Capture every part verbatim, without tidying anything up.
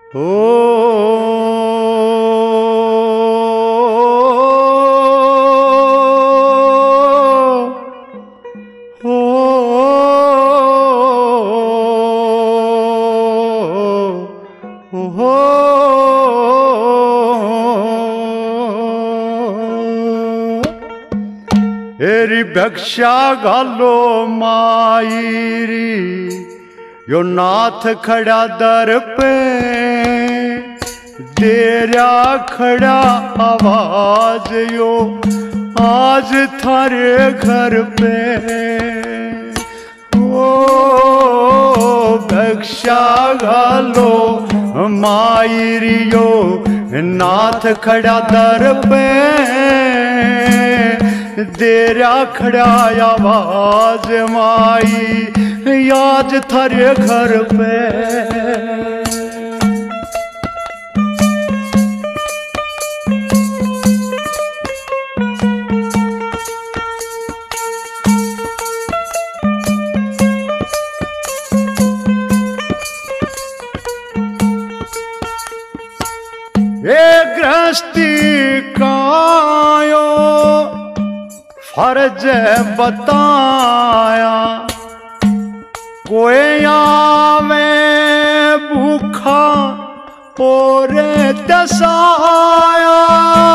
ओ एरी भिक्षा घालो माईरी यो नाथ खड़ा दर पे तेरा खड़ा आवाज यो आज थारे घर पे। ओ भिक्षा घालो माईरी यो नाथ खड़ा दर पे तेरा खड़ा आवाज माई आज थारे घर पे। ए गृहस्थी कायो फर्ज बताया कोई आवे भूखा और दसाया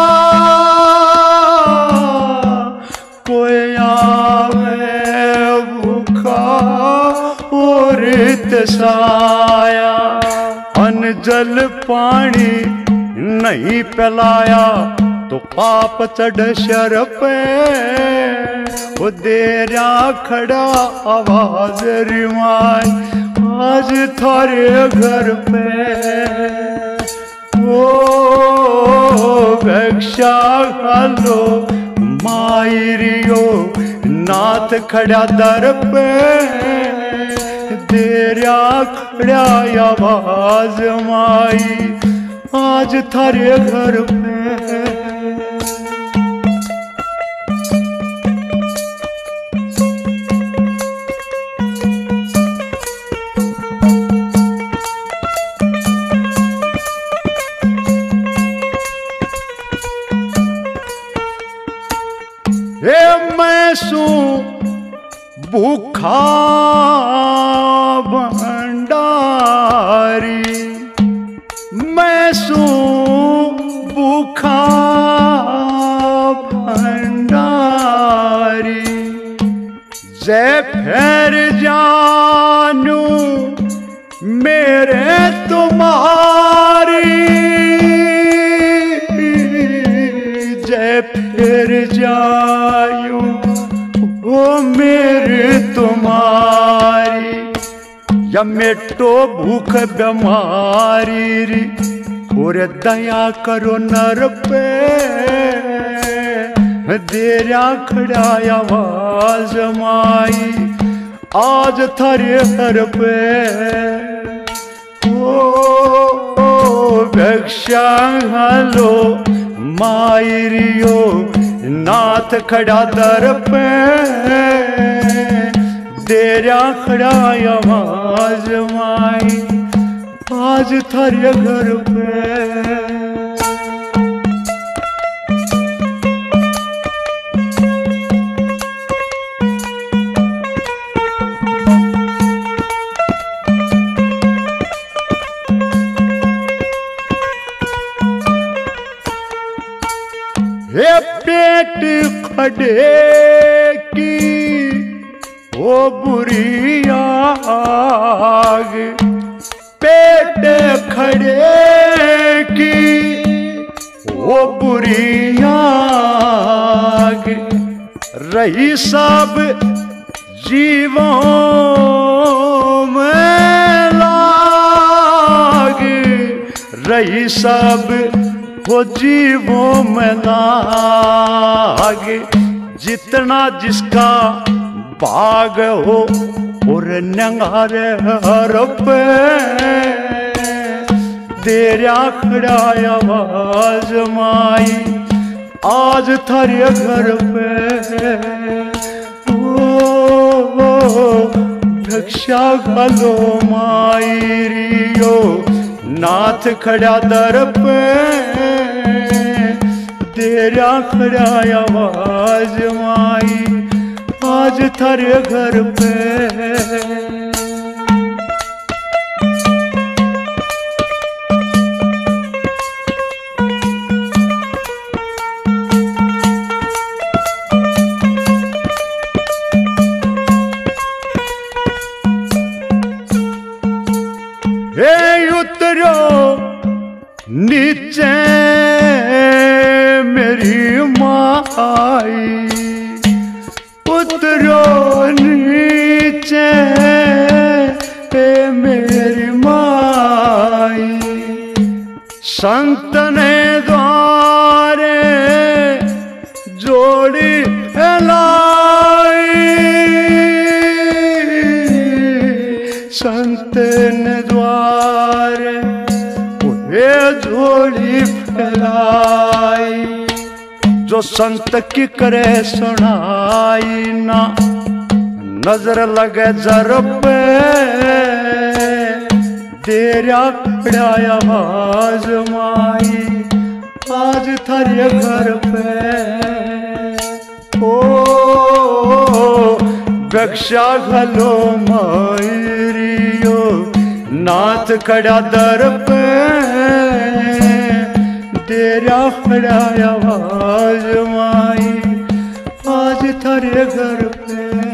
कोई आवे भूखा और दसाया अन्न जल पानी नहीं पिलाया तो पाप चढ़ शर पे। वो देरा खड़ा आवाज रिमाई आज थारे घर पे। ओ भिक्षा घालो माईरियो नाथ खड़ा दर पे तेरा खड़ा आवाज माई आज थारे घर पे। ए मैं सू भूखा भंडारी मैं सू भूखा भंडारी जय फिर जानू मेरे तुम्हारी जय फिर जायू वो मेरे तुम्हारी या मेटो भूख बीमारी री और दया करो नर पे तेरा खड़ा आवाज माई आज थारे घर पे। ओ भिक्षा घालो माईरियो नाथ खड़ा दर पे तेरा खड़ा आवाज माई आज थारे घर पे। हे पेट खड़े की ओ बुरी आग पेट खड़े की ओ बुरी आग रही सब जीवों में लाग रही सब वो जीवों में लाग जितना जिसका बाग हो और नंगारे हर पे तेरा खड़ा आवाज माई आज थारे घर पे। ओ भिक्षा घालो माईरियो नाथ खड़ा दर पे तेरा खड़ा आवाज माई आज थारे घर पे। हे उतरो नीचे मेरी माई, उतरो नीचे मेरी माई। संत ने द्वारे जोड़ी लाई, संत ने द्वारे वे जोड़ी फैलाई। जो संत की करे सुनाई ना नजर लगे जर पे तेरा खड़ा आवाज माई आज थारे घर पे। ओ भिक्षा घलो मायरियो नाथ खड़ा दर पे तेरा खड़ा आवाज माई आज थारे घर पे।